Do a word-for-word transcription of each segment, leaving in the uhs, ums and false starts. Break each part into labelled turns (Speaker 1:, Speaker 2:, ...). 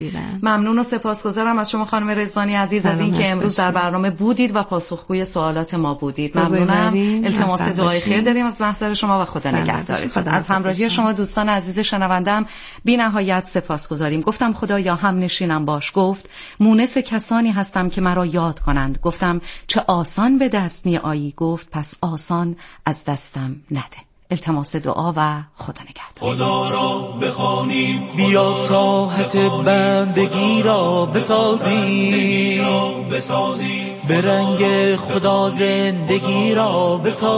Speaker 1: ممنون و سپاسگزارم از شما خانم رضوانی عزیز از این که امروز در برنامه بودید و پاسخگوی سوالات ما بودید. ممنونم. التماس دعای خیر داریم از محضر شما و خدا نگهدارتون. از همراهی شما دوستان عزیز شنوندم بی نهایت سپاسگزاریم. گفتم خدایا هم نشینم باش. گفت مونس کسانی هستم که مرا یاد کنند. گفتم چه آسان به دست می آیی. گفت پس آسان از دستم نده. التماس دعا و خدا نگهدار.
Speaker 2: خدا را بخوانیم، بیا ساحت بندگی را بسازیم، به رنگ خدا زندگی را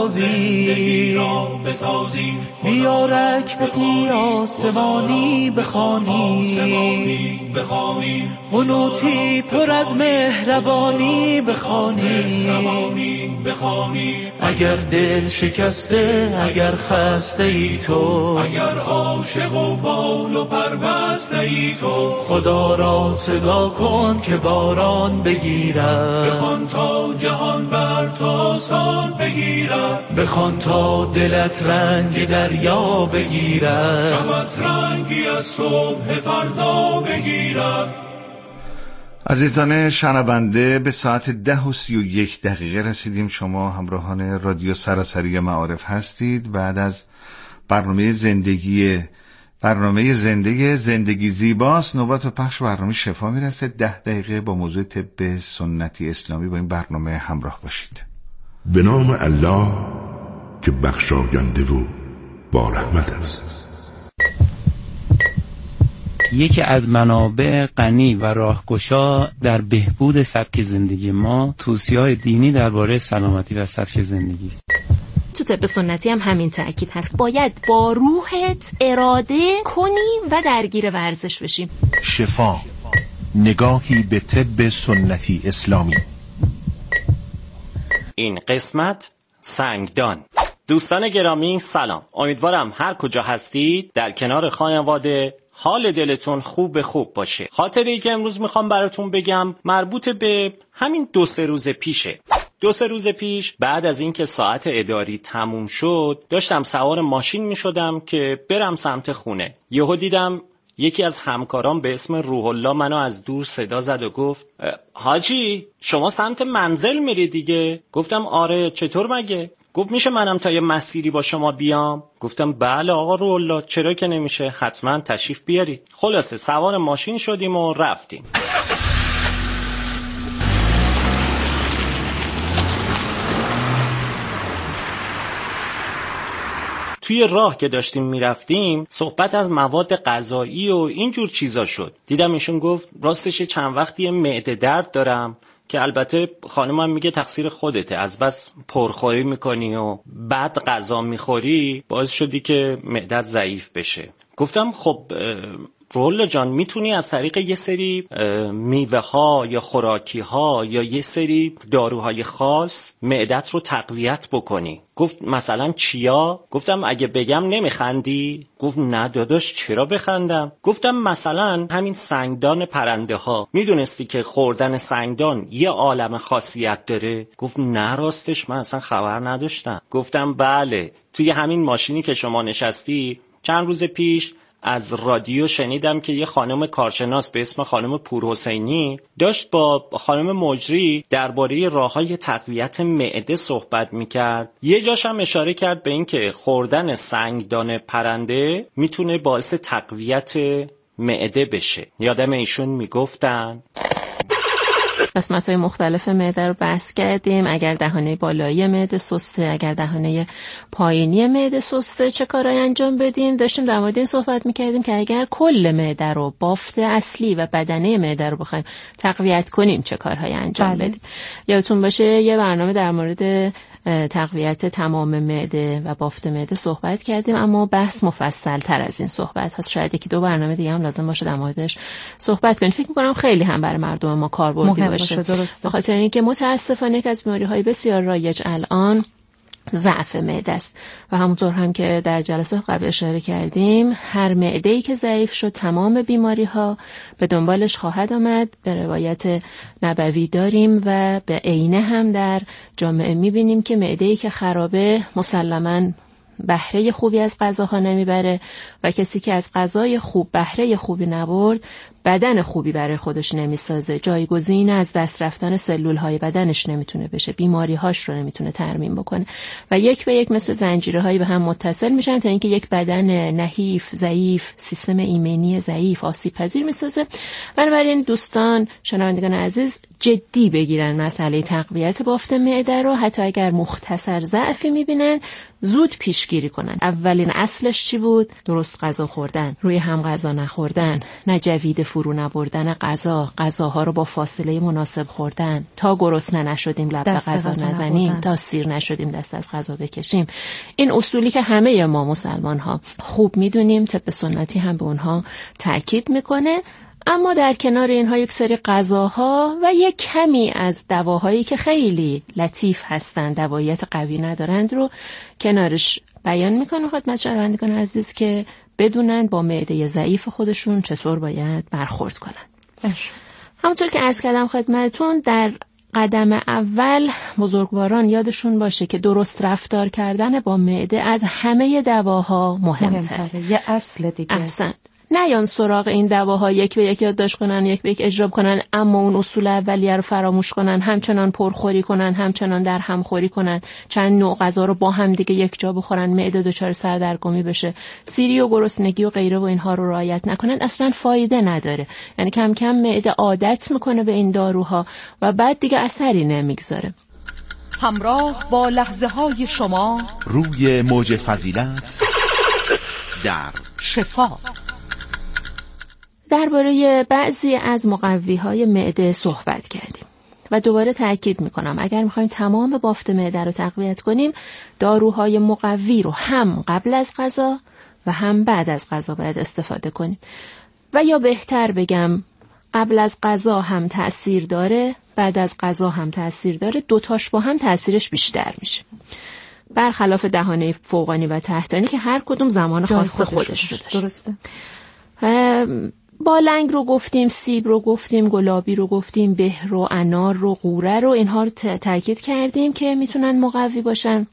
Speaker 2: بسازیم، بیا رکعتی آسمانی بخوانیم، قنوتی پر از مهربانی بخوانیم، اگر دل شکسته، اگر خسته ای تو، اگر عاشق و بال و پربسته ای تو، خدا را صدا کن که باران بگیرد، بخوان تا جهان بر تو آسان بگیرد، بخوان تا دلت رنگ دریا بگیرد، شبت رنگی از صبح فردا بگیرد.
Speaker 3: عزیزان شنونده، به ساعت ده و سی و یک دقیقه رسیدیم. شما همراهان رادیو سراسری معارف هستید. بعد از برنامه زندگی برنامه زنده زندگی زیباست، نوبت به پخش برنامه شفا میرسه. ده دقیقه با موضوع طب سنتی اسلامی با این برنامه همراه باشید.
Speaker 4: به نام الله که بخشاینده و با رحمت است.
Speaker 5: یکی از منابع غنی و راهگشا در بهبود سبک زندگی ما توصیه‌های دینی درباره سلامتی و سبک زندگی.
Speaker 6: تو طب سنتی هم همین تأکید هست، باید با روحت اراده کنی و درگیر ورزش بشیم.
Speaker 7: شفا، نگاهی به طب سنتی اسلامی.
Speaker 8: این قسمت سنگدان. دوستان گرامی سلام، امیدوارم هر کجا هستید در کنار خانواده حال دلتون خوب خوب باشه. خاطره‌ای که امروز میخوام براتون بگم مربوط به همین دو سه روز پیشه. دو سه روز پیش بعد از اینکه ساعت اداری تموم شد داشتم سوار ماشین میشدم که برم سمت خونه. یهو دیدم یکی از همکارام به اسم روح الله منو از دور صدا زد و گفت حاجی شما سمت منزل میری دیگه؟ گفتم آره، چطور مگه؟ گفت میشه منم تا یه مسیری با شما بیام؟ گفتم بله آقا روح الله، چرا که نمیشه، حتما تشریف بیارید. خلاصه سوار ماشین شدیم و رفتیم. توی راه که داشتیم میرفتیم صحبت از مواد غذایی و اینجور چیزا شد. دیدم ایشون گفت راستش چند وقتی معده درد دارم، که البته خانمم میگه تقصیر خودته، از بس پرخوری میکنی و بعد غذا میخوری باعث شدی که معدت ضعیف بشه. گفتم خب رول جان میتونی از طریق یه سری میوه ها یا خوراکی ها یا یه سری داروهای خاص معدت رو تقویت بکنی. گفت مثلا چیا؟ گفتم اگه بگم نمیخندی؟ گفت نه داداش چرا بخندم؟ گفتم مثلا همین سنگدان پرنده ها، میدونستی که خوردن سنگدان یه عالم خاصیت داره؟ گفت نه راستش من اصلا خبر نداشتم. گفتم بله، توی همین ماشینی که شما نشستی چند روز پیش از رادیو شنیدم که یه خانم کارشناس به اسم خانم پورحسینی داشت با خانم مجری درباره راه‌های تقویت معده صحبت میکرد. یه جاش هم اشاره کرد به این که خوردن سنگدان پرنده میتونه باعث تقویت معده بشه. یادم ایشون میگفتن
Speaker 6: قسمت‌های مختلف معده رو بحث کردیم. اگر دهانه بالایی معده سسته، اگر دهانه پایینی معده سسته چه کارایی انجام بدیم. داشتیم در مورد این صحبت می‌کردیم که اگر کل معده رو، بافت اصلی و بدنه معده رو بخوایم تقویت کنیم چه کارهایی انجام بله. بدیم. یادتون باشه یه برنامه در مورد تقویت تمام معده و بافت معده صحبت کردیم، اما بحث مفصل تر از این صحبت هست. شاید یکی دو برنامه دیگه هم لازم باشه در موردش صحبت کنیم. فکر می‌کنم خیلی هم برای مردم ما کاربردی باشه. به خاطر اینکه متاسفانه یک از بیماری‌های بسیار رایج الان ضعف معده است و همونطور هم که در جلسه قبل اشاره کردیم هر معده‌ای که ضعیف شد تمام بیماری‌ها به دنبالش خواهد آمد. به روایت نبوی داریم و به عینه هم در جامعه می‌بینیم که معده‌ای که خرابه مسلماً بهره خوبی از غذاها نمیبره و کسی که از غذای خوب بهره خوبی نبرد بدن خوبی برای خودش نمیسازه، جایگزین از دست رفتن سلول های بدنش نمیتونه بشه، بیماری هاش رو نمیتونه ترمیم بکنه و یک به یک مثل زنجیره هایی به هم متصل میشن تا اینکه یک بدن نحیف، ضعیف، سیستم ایمنی ضعیف، آسیب پذیر میسازه. بنابراین دوستان، شنوندگان عزیز، جدی بگیرن مسئله تقویت بافت معده رو. حتی اگر مختصر ضعفی میبینن زود پیشگیری کنن. اولین اصلش چی بود؟ درست غذا خوردن، روی هم غذا نخوردن، نه جوید فرو نبردن غذا، غذاها رو با فاصله مناسب خوردن، تا گرسنه نشدیم لب به غذا نزنیم، نبودن. تا سیر نشدیم دست از غذا بکشیم. این اصولی که همه ما مسلمان ها خوب میدونیم، طب سنتی هم به اونها تاکید میکنه. اما در کنار اینها یک سری غذاها و یک کمی از دواهایی که خیلی لطیف هستند، دواییت قوی ندارند رو کنارش بیان میکنه خدمت شنوندگان عزیز که بدونن با معده ضعیف خودشون چطور باید برخورد کنن. باشه. همونطور که عرض کردم خدمتتون، در قدم اول بزرگواران یادشون باشه که درست رفتار کردن با معده از همه دواها مهمتره. مهمتره.
Speaker 1: یه اصل دیگه.
Speaker 6: اصلا نیان سراغ این دواها یک به یک یادداشت کنن، یک به یک اجرا کنن، اما اون اصول اولیه رو فراموش کنن، همچنان پرخوری کنن، همچنان در هم خوری کنن، چند نوع غذا رو با هم دیگه یک جا بخورن، معده دچار سردرگمی بشه، سیری و گرسنگی و غیره و اینها رو رعایت نکنن، اصلا فایده نداره. یعنی کم کم معده عادت میکنه به این داروها و بعد دیگه اثری نمیگذاره.
Speaker 9: همراه با لحظه های شما
Speaker 7: روی موج فضیلت در
Speaker 9: شفا.
Speaker 6: درباره بعضی از مقوی‌های معده صحبت کردیم و دوباره تأکید میکنم اگر میخوایم تمام بافت معده رو تقویت کنیم، داروهای مقوی رو هم قبل از غذا و هم بعد از غذا باید استفاده کنیم و یا بهتر بگم قبل از غذا هم تأثیر داره، بعد از غذا هم تأثیر داره، دوتاش با هم تأثیرش بیشتر میشه، برخلاف دهانه فوقانی و تحتانی که هر کدوم زمان خاص خودش رو داشت.
Speaker 1: درسته.
Speaker 6: بالنگ رو گفتیم، سیب رو گفتیم، گلابی رو گفتیم، به رو، انار رو، قوره رو، اینها رو تاکید کردیم که میتونن مقوی باشن.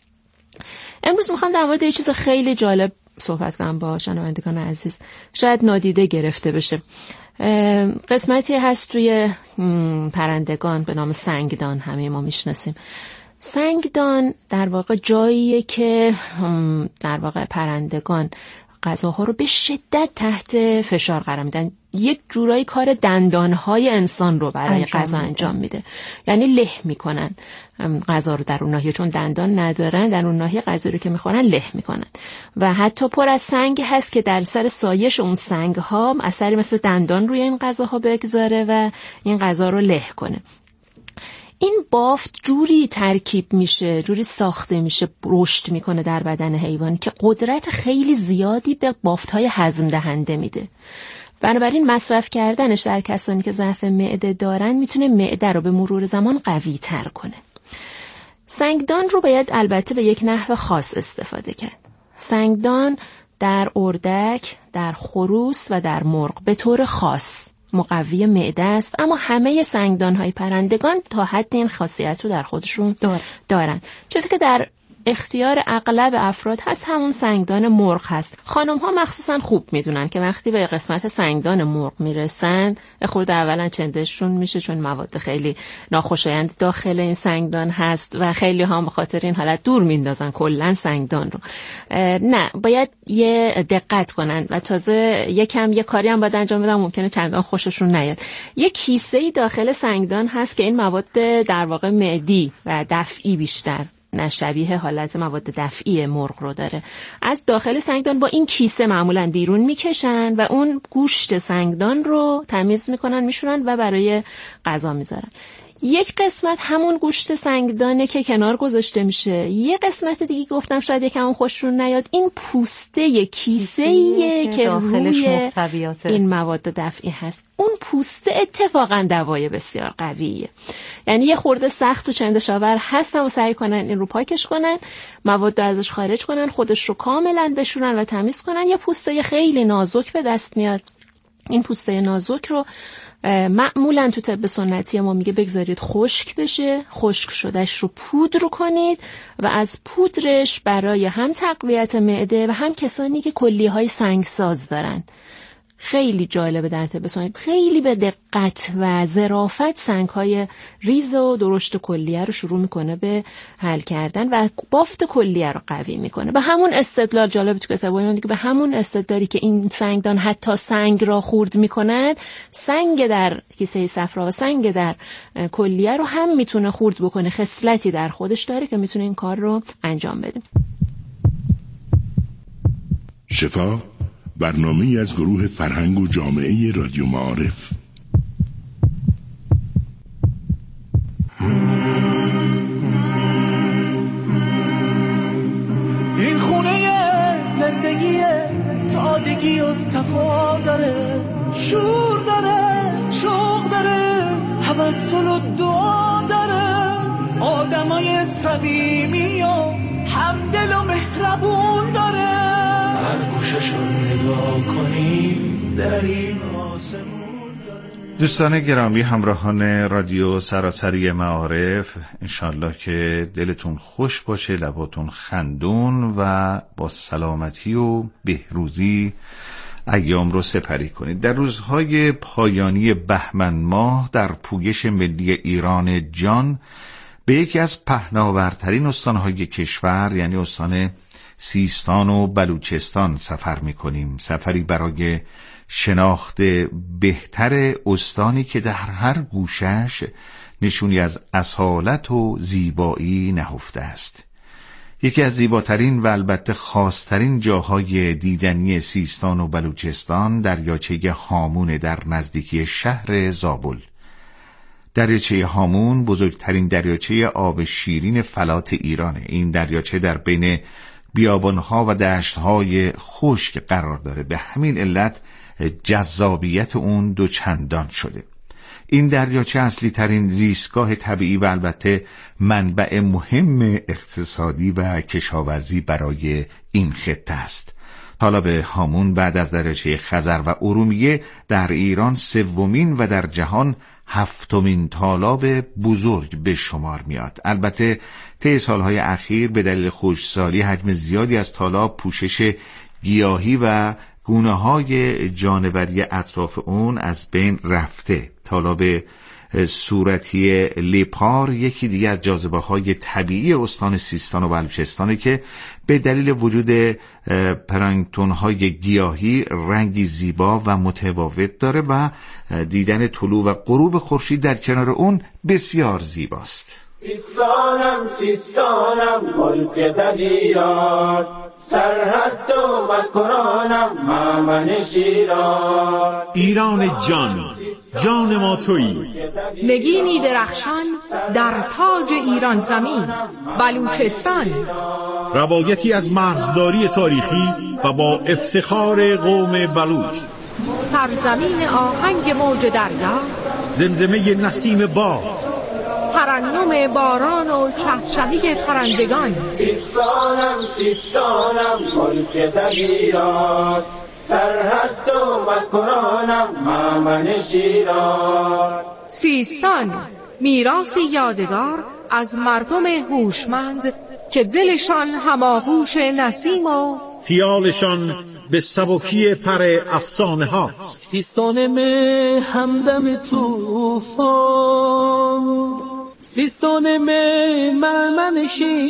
Speaker 6: امروز میخوام در مورد یه چیز خیلی جالب صحبت کنم با شنوندگان عزیز، شاید نادیده گرفته بشه. قسمتی هست توی پرندگان به نام سنگدان، همه ما میشناسیم. سنگدان در واقع جاییه که در واقع پرندگان غذاها رو به شدت تحت فشار قرار میدن، یک جورایی کار دندانهای انسان رو برای غذا انجام میده، یعنی له میکنن غذا رو در اون ناحیه، چون دندان ندارن در اون ناحیه غذا رو که میخورن له میکنن و حتی پر از سنگ هست که در سر سایش اون سنگ ها اثری مثل دندان روی این غذاها بگذاره و این غذا رو له کنه. این بافت جوری ترکیب میشه، جوری ساخته میشه، رشد میکنه در بدن حیوان که قدرت خیلی زیادی به بافت‌های هضم دهنده میده. بنابراین مصرف کردنش در کسانی که ضعف معده دارن میتونه معده رو به مرور زمان قوی تر کنه. سنگدان رو باید البته به یک نحو خاص استفاده کرد. سنگدان در اردک، در خروس و در مرغ به طور خاص مقوی معده است، اما همه سنگدان‌های پرندگان تا حد این خاصیت رو در خودشون دارن. چیزی که در اختیار اغلب افراد هست همون سنگدان مرغ هست. خانم ها مخصوصا خوب میدونن که وقتی به قسمت سنگدان مرغ میرسن خورده اولا چندشون میشه، چون مواد خیلی ناخوشایند داخل این سنگدان هست و خیلی ها به خاطر این حالت دور میندازن کلا سنگدان رو. نه، باید یه دقت کنن و تازه یکم یه کاری هم باید انجام بدن، ممکنه چندان خوششون نیاد. یه کیسه‌ای داخل سنگدان هست که این مواد در واقع معدی و دفعی بیشتر نه شبیه حالت مواد دفعی مرغ رو داره، از داخل سنگدان با این کیسه معمولاً بیرون میکشن و اون گوشت سنگدان رو تمیز میکنن، میشورن و برای غذا میذارن. یک قسمت همون گوشت سنگدانه که کنار گذاشته میشه، یه قسمت دیگه گفتم شاید یکم خوششون نیاد، این پوسته کیسه‌ایه که داخلش محتویات این مواد دفعی هست. اون پوسته اتفاقا دوای بسیار قویه، یعنی یه خورده سخت و چندشاور هست، اما سعی کنن این رو پاکش کنن، مواد ازش خارج کنن، خودش رو کاملا بشورن و تمیز کنن. یه پوسته خیلی نازک به دست میاد. این پوسته نازک رو معمولا تو طب سنتی ما میگه بگذارید خشک بشه، خشک شدهش رو پودر کنید و از پودرش برای هم تقویت معده و هم کسانی که کلیه‌های سنگساز دارن، خیلی جالبه در تابستون، خیلی به دقت و ظرافت سنگ‌های ریز و درشت کلیه رو شروع میکنه به حل کردن و بافت کلیه رو قوی میکنه. به همون استدلال جالب تو کتابای دیگه، به همون استدلالی که این سنگدان حتی سنگ را خورد میکند، سنگ در کیسه صفرا و سنگ در کلیه رو هم میتونه خورد بکنه. خصلتی در خودش داره که میتونه این کار رو انجام بده.
Speaker 4: شفا، برنامه‌ای از گروه فرهنگ و جامعه رادیو معارف.
Speaker 2: این خونه زندگی سادگی و صفا داره، شور داره، شوق داره، توسل و دعا داره، آدمای صمیمی و همدل و مهربون داره. هر گوششو نگاه کنی در این آسمون داره.
Speaker 3: دوستان گرامی، همراهان رادیو سراسری معارف، انشالله که دلتون خوش باشه، لباتون خندون و با سلامتی و بهروزی ایام رو سپری کنید. در روزهای پایانی بهمن ماه در پویش ملی ایران جان به یکی از پهناورترین استانهای کشور، یعنی استان سیستان و بلوچستان سفر می‌کنیم. سفری برای شناخت بهتر استانی که در هر گوشش نشونی از اصالت و زیبایی نهفته است. یکی از زیباترین و البته خاصترین جاهای دیدنی سیستان و بلوچستان دریاچه هامون در نزدیکی شهر زابل. دریاچه هامون بزرگترین دریاچه آب شیرین فلات ایرانه. این دریاچه در بین بیابانها و دشتهای خشک قرار داره، به همین علت جذابیت اون دو چندان شده. این دریاچه اصلی ترین زیستگاه طبیعی و البته منبع مهم اقتصادی و کشاورزی برای این خطه است. حالا به هامون بعد از دریاچه خزر و ارومیه در ایران سومین و در جهان هفتمین تالاب بزرگ به شمار میاد. البته طی سالهای اخیر به دلیل خشکسالی حجم زیادی از تالاب، پوشش گیاهی و گونه‌های جانوری اطراف اون از بین رفته. تالاب صورتی لیپار یکی دیگه از جاذبه‌های طبیعی استان سیستان و بلوچستانه که به دلیل وجود پلانکتون‌های گیاهی رنگی زیبا و متفاوت داره و دیدن طلوع و غروب خورشید در کنار اون بسیار زیباست.
Speaker 10: سیستانم سیستانم ملک دلیران، سرحد و مکرانم مامن شیران.
Speaker 11: ایران جان، جان ما تویی.
Speaker 9: نگینی درخشان در تاج ایران زمین، بلوچستان.
Speaker 11: روایتی از مرزداری تاریخی و با افتخار قوم بلوچ.
Speaker 9: سرزمین آهنگ موج دریا،
Speaker 11: زمزمه نسیم باد،
Speaker 9: ترنم باران و چهچهی پرندگان.
Speaker 10: سیستانم سیستانم ملک دلیران، سرحد و مکرانم مامن شیران.
Speaker 9: سیستان میراثی یادگار از مردم هوشمند که دلشان هماغوش نسیم و
Speaker 11: خیالشان به سبکی پر افسانه هاست.
Speaker 2: سیستان می همدم توفان، سیستان می مامن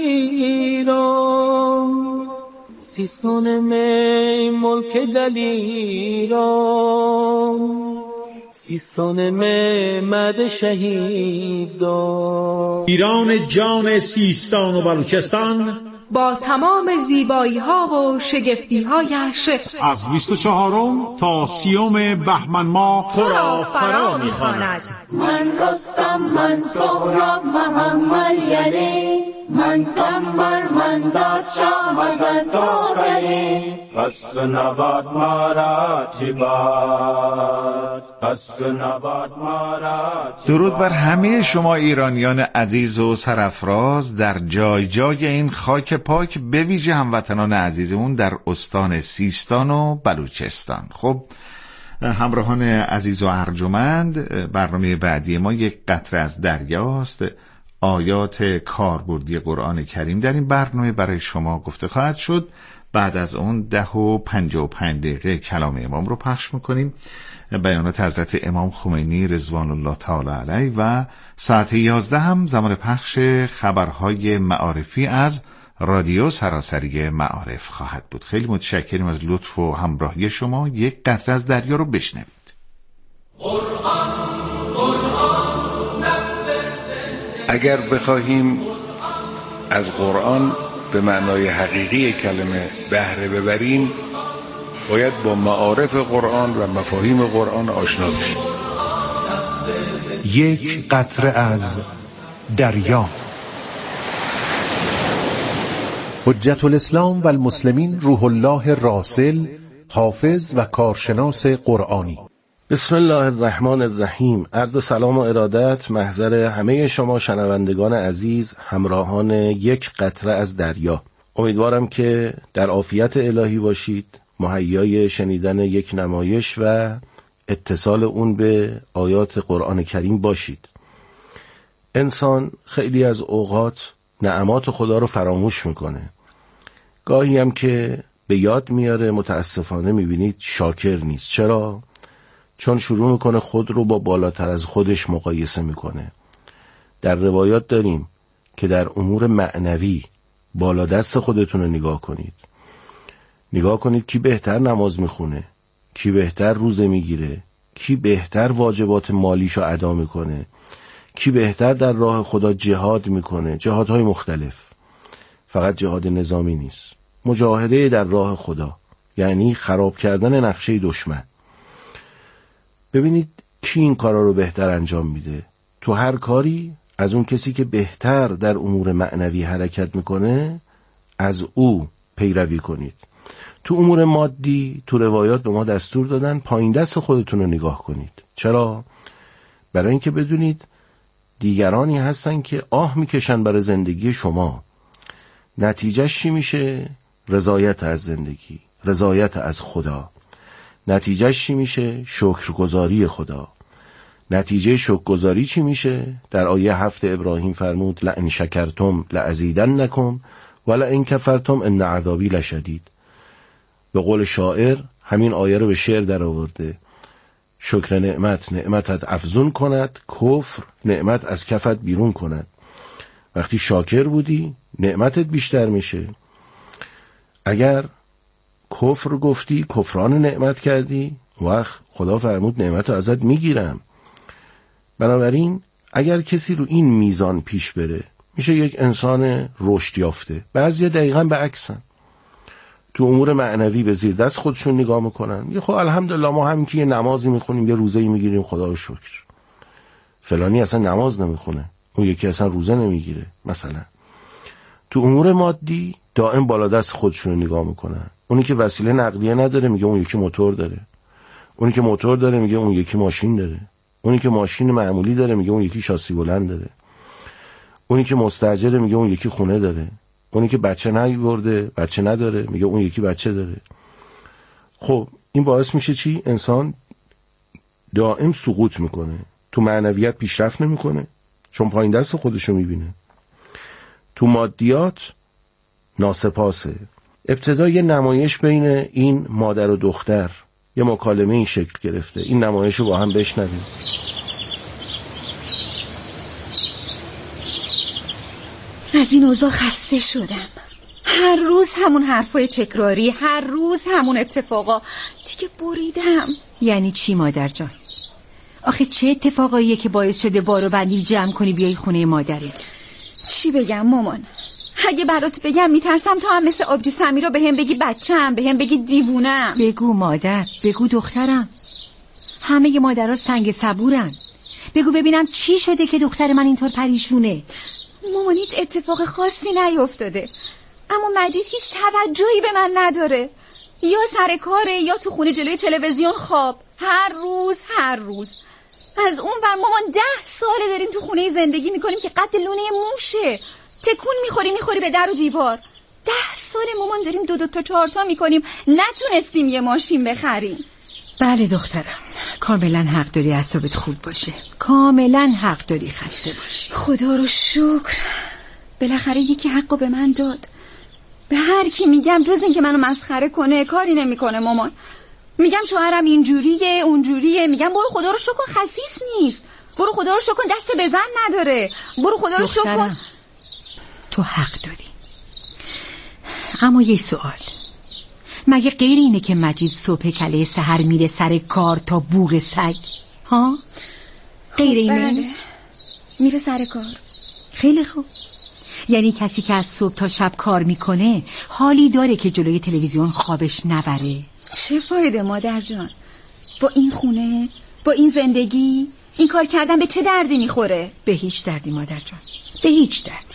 Speaker 2: شیران، سیستان می ملک دلیران، سیستان می مد شهیدان.
Speaker 11: ایران جان سیستان و بلوچستان
Speaker 9: با تمام زیبایی ها و شگفتی هایش
Speaker 11: از بیست و چهارم تا سیوم بهمن ماه
Speaker 9: خورا فرا میخواند.
Speaker 10: من رستم، من سهراب، محمد یلی، من قمر، من دادشاه، مزن تو بری. پس نباد مارا چی باد، پس نباد مارا چی.
Speaker 3: درود بر همه شما ایرانیان عزیز و سرافراز در جای جای این خاک پاک، به ویژه هموطنان عزیزمون در استان سیستان و بلوچستان. خب همراهان عزیز و ارجمند، برنامه بعدی ما یک قطره از دریاست. آیات کاربردی قرآن کریم در این برنامه برای شما گفته خواهد شد بعد از اون ده و پنجاه و پنج دقیقه کلام امام رو پخش میکنیم، بیانات حضرت امام خمینی رضوان الله تعالی علیه، و ساعت یازده هم زمان پخش خبرهای معارفی از رادیو سراسری معارف خواهد بود. خیلی متشکریم از لطف و همراهی شما. یک قطره از دریا رو بشنوید.
Speaker 12: قرآن قرآن اگر بخواهیم از قرآن به معنای حقیقی کلمه بهره ببریم، باید با معارف قرآن و مفاهیم قرآن آشنا بشیم.
Speaker 13: یک قطره از دریا. حجت الاسلام و المسلمین روح الله راسل، حافظ و کارشناس قرآنی.
Speaker 14: بسم الله الرحمن الرحیم. عرض سلام و ارادت محضر همه شما شنوندگان عزیز، همراهان یک قطره از دریا. امیدوارم که در عافیت الهی باشید، مهیای شنیدن یک نمایش و اتصال اون به آیات قرآن کریم باشید. انسان خیلی از اوقات نعمات خدا رو فراموش میکنه. گاهی هم که به یاد میاره، متاسفانه میبینید شاکر نیست. چرا؟ چون شروع میکنه خود رو با بالاتر از خودش مقایسه میکنه. در روایات داریم که در امور معنوی بالا دست خودتون رو نگاه کنید. نگاه کنید کی بهتر نماز میخونه، کی بهتر روزه میگیره، کی بهتر واجبات مالیشو ادا میکنه، کی بهتر در راه خدا جهاد میکنه. جهادهای مختلف، فقط جهاد نظامی نیست، مجاهده در راه خدا، یعنی خراب کردن نقشه دشمن. ببینید کی این کارا رو بهتر انجام میده. تو هر کاری از اون کسی که بهتر در امور معنوی حرکت میکنه از او پیروی کنید. تو امور مادی تو روایات به ما دستور دادن پایین دست خودتون رو نگاه کنید. چرا؟ برای اینکه بدونید دیگرانی هستن که آه میکشن برای زندگی شما. نتیجهش چی میشه؟ رضایت از زندگی، رضایت از خدا. نتیجهش چی میشه؟ شکرگزاری خدا. نتیجه شکرگزاری چی میشه؟ در آیه هفت ابراهیم فرمود لئن شکرتم لازیدنکم ولئن کفرتم ان عذابی لشدید. به قول شاعر همین آیه رو به شعر در آورده. شکر نعمت نعمتت افزون کند، کفر نعمت از کفت بیرون کند. وقتی شاکر بودی نعمتت بیشتر میشه. اگر کفر گفتی، کفران نعمت کردی، وقت خدا فرمود نعمت رو ازت میگیرم. بنابراین اگر کسی رو این میزان پیش بره میشه یک انسان رشد یافته. بعضی دقیقاً به عکسن. تو امور معنوی به زیر دست خودشون نگاه میکنن، میگه خب الحمدلله ما همین که یه نمازی میخونیم، یه روزه‌ای میگیریم، خدا رو شکر. فلانی اصلا نماز نمیخونه، اون یکی اصلا روزه نمیگیره. مثلا تو امور مادی دائم بالا دست خودشون نگاه میکنن. اونی که وسیله نقلیه نداره میگه اون یکی موتور داره. اونی که موتور داره میگه اون یکی ماشین داره. اونی که ماشین معمولی داره میگه اون یکی شاسی بلند داره. اونی که مستاجره میگه اون یکی خونه داره. اونی که بچه نیورده، بچه نداره، میگه اون یکی بچه داره. خب این باعث میشه چی؟ انسان دائم سقوط میکنه، تو معنویت پیشرفت نمیکنه چون پایین دست خودشو میبینه. تو مادیات ناسپاسه. ابتدا یه نمایش بین این مادر و دختر، یه مکالمه این شکل گرفته. این نمایش رو با هم بشنویم.
Speaker 15: از این اوضاع خسته شدم. هر روز همون حرفای تکراری، هر روز همون اتفاقا. دیگه بریدم.
Speaker 16: یعنی چی مادر جان؟ آخه چه اتفاقاییه که باعث شده بارو بندی جمع کنی بیای خونه مادرت؟
Speaker 15: چی بگم مامان؟ اگه برات بگم میترسم تو هم مثل آبجی سمیرا به هم بگی بچم، به هم بگی دیوونم.
Speaker 16: بگو مادر، بگو دخترم. همه ی مادرها سنگ صبورن. بگو ببینم چی شده که دختر من اینطور پریشونه؟
Speaker 15: مامان هیچ اتفاق خاصی نیفتاده، اما مجید هیچ توجهی به من نداره. یا سر کاره یا تو خونه جلوی تلویزیون خواب. هر روز هر روز. از اون بر مامان ده ساله داریم تو خونه زندگی میکنیم که قد لونه موشه. تکون میخوری میخوری به در و دیوار. ده سال مامان داریم دو دو تا چهار تا میکنیم، نتونستیم یه ماشین بخریم.
Speaker 16: بله دخترم، کاملا حق داری اعصابت خوب باشه، کاملا حق داری خسته باشی.
Speaker 15: خدا رو شکر بالاخره یکی حقو به من داد. به هر کی میگم جز این که منو مسخره کنه کاری نمیکنه مامان. میگم شوهرم اینجوریه اونجوریه، میگم برو خدا رو شکر کن خسیس نیست، برو خدا رو شکر کن دست به زن نداره، برو خدا رو شکر کن.
Speaker 16: تو حق داری، اما یه سوال، مگه غیر اینه که مجید صبح کله سحر میره سر کار تا بوق سگ؟ ها؟ غیر اینه؟
Speaker 15: بله. میره سر کار.
Speaker 16: خیلی خوب. یعنی کسی که از صبح تا شب کار میکنه حالی داره که جلوی تلویزیون خوابش نبره؟
Speaker 15: چه فایده مادر جان؟ با این خونه، با این زندگی، این کار کردن به چه دردی میخوره؟
Speaker 16: به هیچ دردی مادر جان، به هیچ دردی.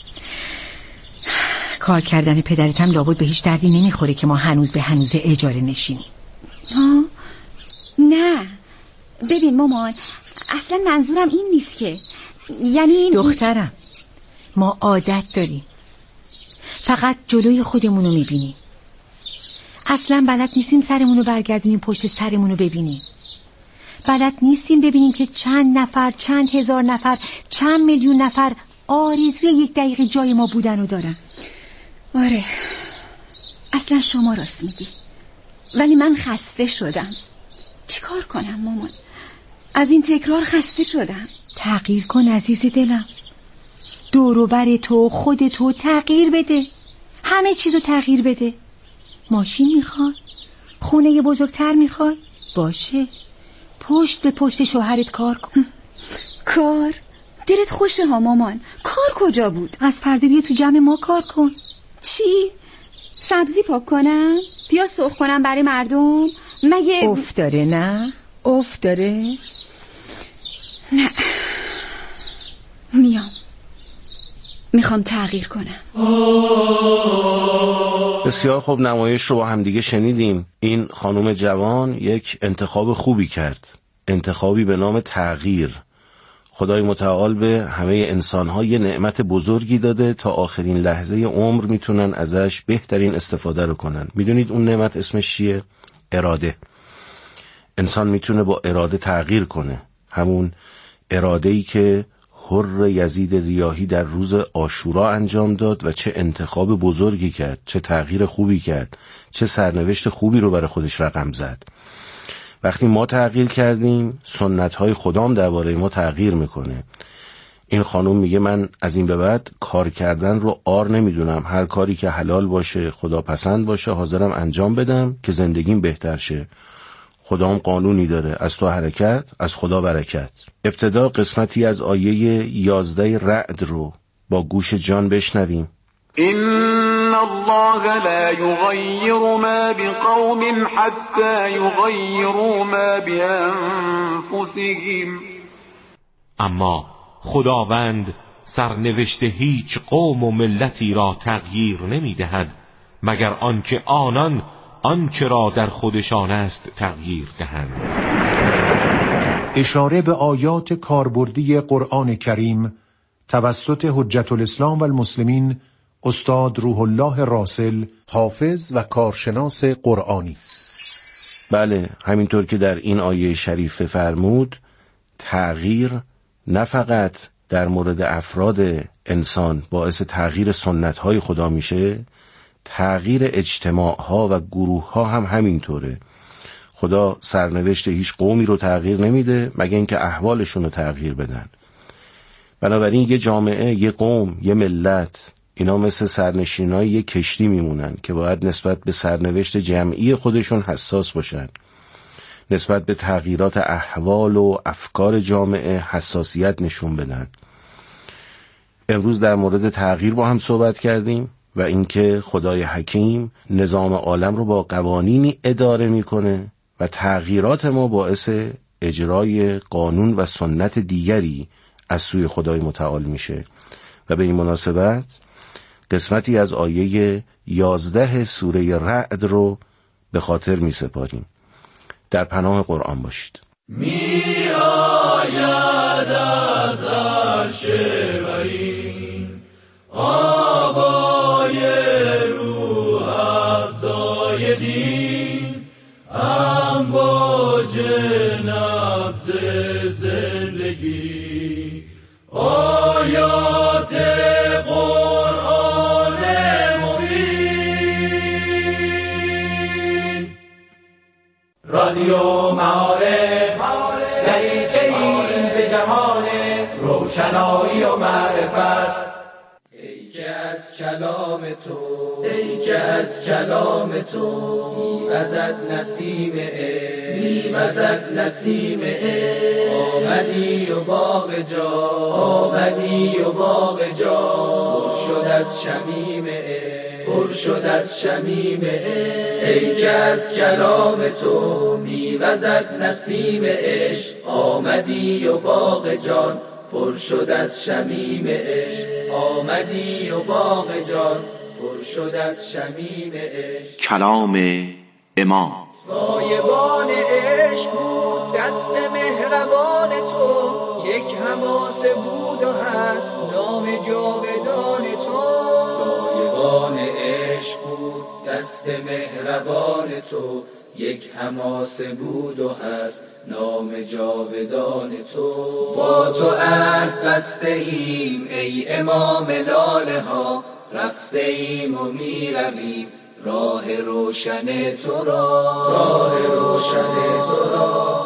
Speaker 16: کار کردن پدرت هم لابد به هیچ دردی نمیخوره که ما هنوز به هنوز اجاره نشینیم.
Speaker 15: ها؟ نه ببین مامان، اصلا منظورم این نیست که، یعنی
Speaker 16: دخترم ما عادت داریم، فقط جلوی خودمونو میبینیم، اصلا بلد نیستیم سرمونو برگردونیم پشت سرمونو ببینیم، بلد نیستیم ببینیم که چند نفر، چند هزار نفر، چند میلیون نفر آرزوی یک دقیقه جای ما بودن و دارن.
Speaker 15: آره اصلا شما راست میگی، ولی من خسته شدم. چی کار کنم مامان؟ از این تکرار خسته شدم.
Speaker 16: تغییر کن عزیز دلم، دور و بر تو، خود تو تغییر بده، همه چیزو تغییر بده. ماشین میخوای؟ خونه بزرگتر میخوای؟ باشه، پشت به پشت شوهرت کار کن.
Speaker 15: کار؟ دلت خوشه ها مامان، کار کجا بود؟
Speaker 16: از فردا بیا تو جمع ما کار کن.
Speaker 15: چی؟ سبزی پاک کنم؟ پیاز سرخ کنم برای مردم؟ مگه
Speaker 16: اف داره؟ نه اف داره؟
Speaker 15: نه میام، میخوام تغییر کنم.
Speaker 14: بسیار خوب، نمایش رو با همدیگه شنیدیم. این خانم جوان یک انتخاب خوبی کرد، انتخابی به نام تغییر. خدای متعال به همه انسان‌ها یه نعمت بزرگی داده تا آخرین لحظه عمر میتونن ازش بهترین استفاده رو کنن. میدونید اون نعمت اسمش چیه؟ اراده. انسان میتونه با اراده تغییر کنه، همون اراده‌ای که حر یزید ریاحی در روز عاشورا انجام داد و چه انتخاب بزرگی کرد، چه تغییر خوبی کرد، چه سرنوشت خوبی رو برای خودش رقم زد. وقتی ما تغییر کردیم، سنت‌های خدام درباره ما تغییر میکنه. این خانم میگه من از این به بعد کار کردن رو عار نمیدونم، هر کاری که حلال باشه، خدا پسند باشه، حاضرم انجام بدم که زندگیم بهتر شه. خدام قانونی داره، از تو حرکت، از خدا برکت. ابتدا قسمتی از آیه یازده رعد رو با گوش جان بشنویم.
Speaker 17: إن الله لا يغير ما بقوم حتى يغيروا ما بأنفسهم.
Speaker 18: اما خداوند سرنوشت هیچ قوم و ملتی را تغییر نمی دهد مگر آنکه آنان آنچه را در خودشان است تغییر دهند.
Speaker 13: اشاره به آیات کاربردی قرآن کریم توسط حجت الاسلام و المسلمین استاد روح الله راسل، حافظ و کارشناس قرآنی.
Speaker 14: بله، همینطور که در این آیه شریف فرمود، تغییر نه فقط در مورد افراد انسان باعث تغییر سنت‌های خدا میشه، تغییر اجتماعها و گروهها هم همینطوره. خدا سرنوشت هیچ قومی رو تغییر نمیده مگر اینکه احوالشون رو تغییر بدن. بنابراین یه جامعه، یه قوم، یه ملت، اینا مثل سرنشینای یه کشتی میمونن که باید نسبت به سرنوشت جمعی خودشون حساس باشن. نسبت به تغییرات احوال و افکار جامعه حساسیت نشون بدن. امروز در مورد تغییر با هم صحبت کردیم و اینکه خدای حکیم نظام عالم رو با قوانینی اداره میکنه و تغییرات ما باعث اجرای قانون و سنت دیگری از سوی خدای متعال میشه. و به این مناسبت قسمتی از آیه یازده سوره رعد رو به خاطر می سپاریم. در پناه قرآن باشید.
Speaker 2: می آید از عرش برین آبای روح افزای دین، امواج نبض زندگی، آیات قرآن مبین روشنایی و معرفت.
Speaker 10: ای که از کلام تو ای که از کلام تو میوزد نسیم عشق میوزد نسیم عشق آمدی و باغ جا آمدی و باغ جا پر شد از شمیم عشق پر شد از شمیم عشق. ای که از کلام تو میوزد نسیم عشق آمدی و باغ جان پر شد از شمیم عشق آمدی و باغ جان پر شد از شمیم عشق.
Speaker 7: کلام امام
Speaker 10: سایبان عشق بود دست مهربان تو یک حماسه بود و هست نام جاودان تو. سایبان عشق بود دست مهربان تو یک حماسه بود و هست نام جاودان تو. با تو عهد بسته ایم ای امام لاله ها رفته ایم و می رویم راه روشن تو را راه روشن تو را.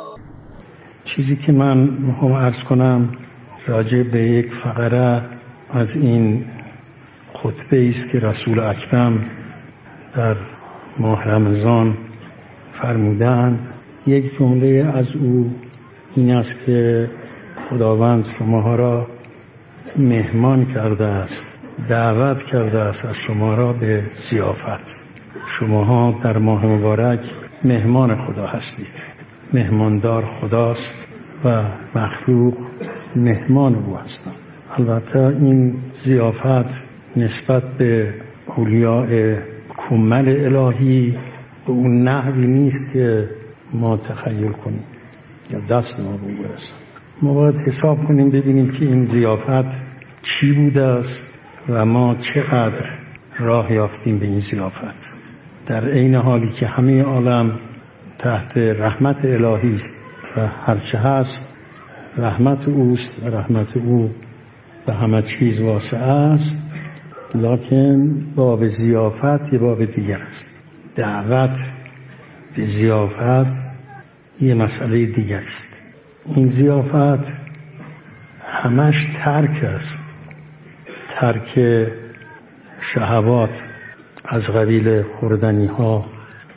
Speaker 19: چیزی که من میخوام عرض کنم راجع به یک فقره از این خطبه است که رسول اکرم در ماه رمضان فرمودند. یک جمله از او این است که خداوند شماها را مهمان کرده است، دعوت کرده است از شما را به ضیافت. شماها در ماه مبارک مهمان خدا هستید. مهماندار خداست و مخلوق مهمان او هستند. البته این ضیافت نسبت به اولیاء کمل الهی به اون نحوی نیست که ما تخیل کنیم یا دست ما به برسن. ما باید حساب کنیم ببینیم که این ضیافت چی بوده است و ما چقدر راه یافتیم به این ضیافت. در عین حالی که همه عالم تحت رحمت الهی است و هرچه هست رحمت اوست و رحمت او به همه چیز واسع است، لکن باب ضیافت یه باب دیگر است. دعوت به ضیافت یه مسئله دیگر است. این ضیافت همش ترک است، ترک شهوات از قبیل خوردنی ها،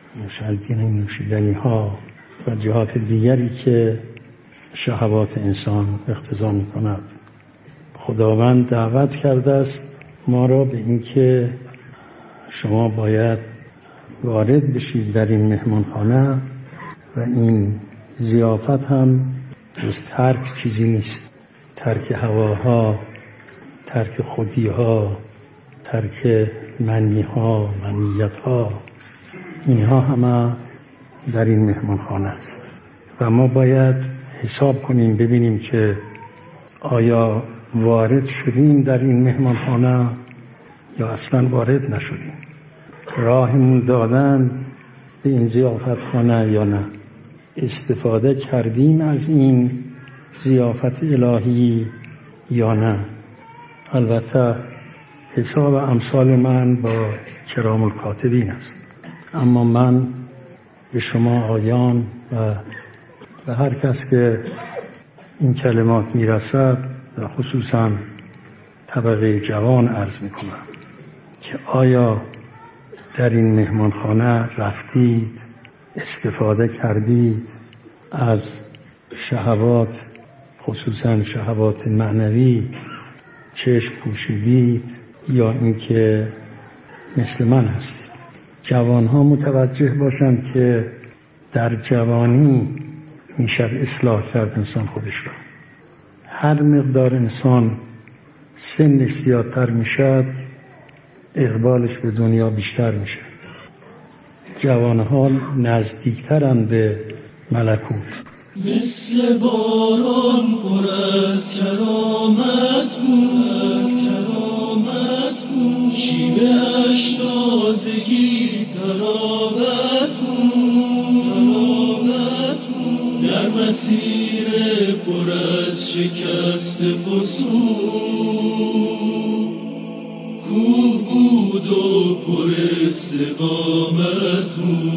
Speaker 19: نوشیدنی ها و جهات دیگری که شهوات انسان اقتضا می کند. خداوند دعوت کرده است ما را به اینکه شما باید وارد بشید در این مهمانخانه و این ضیافت هم جز ترک چیزی نیست. ترک هواها، ترک خودیها، ترک منیها، منیتها، اینها همه در این مهمانخانه است و ما باید حساب کنیم ببینیم که آیا وارد شدیم در این مهمانخانه یا اصلا وارد نشدیم. راهمون دادن به این ضیافتخانه یا نه. استفاده کردیم از این ضیافت الهی یا نه. البته حساب امثال من با کرام الکاتبین است، اما من به شما آیان و به هر کس که این کلمات میرسد و خصوصا طبقه جوان عرض میکنم که آیا در این مهمانخانه رفتید، استفاده کردید از شهوات، خصوصا شهوات معنوی، چشم پوشیدید یا اینکه مثل من هستید. جوانها متوجه باشند که در جوانی میشه اصلاح کرد انسان خودش را. هر مقدار انسان سنش زیادتر میشد اقبالش به دنیا بیشتر میشه. جوانها نزدیکترند به ملکوت.
Speaker 2: مثل باران پر از کرامت بود، کرامت بود، شیوه اش تازگی تراوت بود، تراوت بود، در مسیر پر از شکست فسون کوه بود و پر استقامت بود.